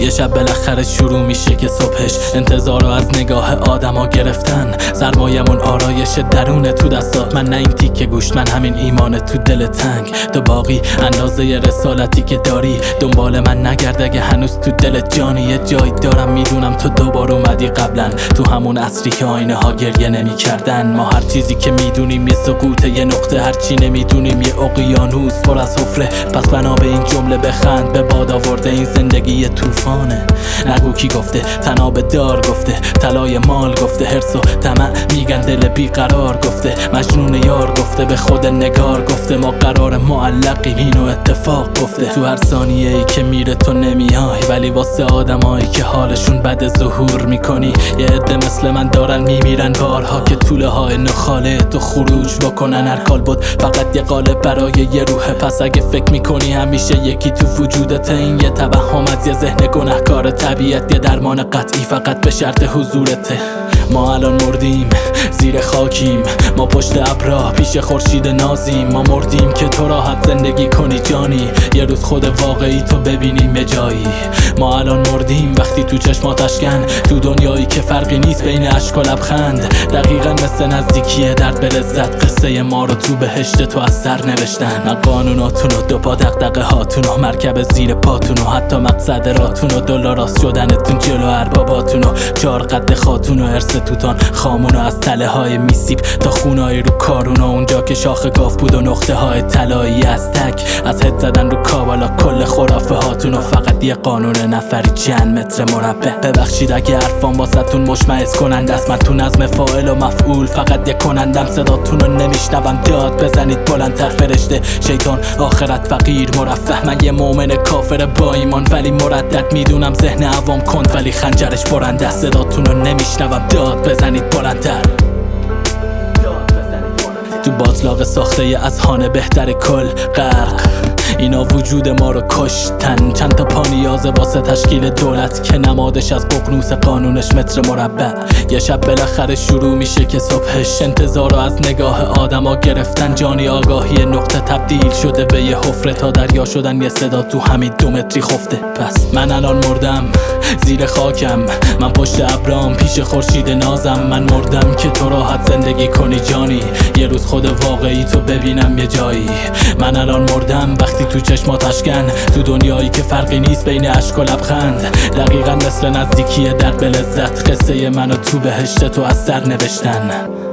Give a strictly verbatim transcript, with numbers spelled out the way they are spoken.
یه شب بالاخره شروع میشه که صبحش انتظارو از نگاه آدما گرفتن. سرمایمون آرایش درونه تو دستات، من نه این تیکه گوشت، من همین ایمان تو دل تنگ. تو باقی اندازه رسالتی که داری، دنبال من نگرد اگه هنوز تو دل جانی. یه جایی دارم میدونم تو دوبار اومدی قبلا، تو همون عصری که آینه ها گریه نمی کردن. ما هر چیزی که میدونیم یه سقوطه، یه نقطه، هرچی نمیدونیم یه اقیانوس پر از حفره. پس بنا به این جمله بخند، به باد آورده این زندگی یه طوفانه. نگو کی گفته، تناب دار گفته، طلای مال گفته، حرص و طمع میگن دل بیقرار گفته، مجنون یار گفته، به خود نگار گفته، ما قرار معلقیم اینو اتفاق گفته. تو هر ثانیه ای که میره تو نمیای، ولی واسه آدمایی که حالشون بد ظهور میکنی. یه عده مثل من دارن میمیرن بارها که طوله های نخاله تو خروج بکنن. هر کال بود فقط یه قالب برای یه روحه، پس اگه فکر میکنی همیشه یکی تو وجودت، این یه توهم از یه ذهن گناهکار. طبیعت یه درمان قطعی فقط به شرط حضورته. ما الان مردیم زیر خاکیم، ما پشت ابرا پیش خورشید نازیم. ما مردیم که تو راحت زندگی کنی جانی، یه روز خود واقعی تو ببینیم یه جایی. ما الان مردیم وقتی تو چشمات اشکن، تو دنیایی که فرقی نیست بین اشک و لبخند. دقیقا مثل نزدیکیه درد به لذت، قصه ما رو تو بهشت تو از سر نوشتن. نه قانوناتونو، دو پا دغدغه هاتونو، مرکب زیر پاتونو، حتی مقصد راتونو، دلاراست شدنتون جلو ارباباتونو، چار قد خاتونو، ارث توتان خامونو، از تله های میسیب تا خونای رو کارونو. اونجا که شاخ گاف بود و نقطه های طلایی از تک، از هد زدن رو کابالا کل خرافه هاتونو. فقط یه قانون نفری چند متر مربع. ببخشید اگه حرفام واسهتون مشمئز کننده است، من تو نظم فاعل و مفعول فقط یه کنندم. صداتونو نمیشنوم، داد بزنید بلندتر. فرشته شیطان آخرت فقیر مرفه، من یه مؤمن کافر با ایمان ولی مردد. میدونم ذهن عوام کند ولی خنجرش برنده. صداتونو نمیشنوم، داد بزنید بلندتر. تو باطلاق ساخته از خانه بهتر کل غرق، اینا وجود ما رو کشتن. چند تا پا نیازه واسه تشکیل دولت که نمادش از ققنوس قانونش متر مربع. یه شب بالاخره شروع میشه که صبحش انتظارو از نگاه آدما گرفتن. جانی آگاهی نقطه تبدیل شده به یه حفره، تا دریا شدن یه صدا تو همین دو متری خفته. پس من الان مردم زیر خاکم، من پشت ابرام پیش خورشید نازم. من مردم که تو راحت زندگی کنی جانی، یه روز خود واقعی تو ببینم یه جایی. من الان مردم وقتی تو چشمات اشکن، تو دنیایی که فرقی نیست بین اشک و لبخند. دقیقا مثل نزدیکیه درد به لذت، قصه منو تو بهشت تو از سر نوشتن.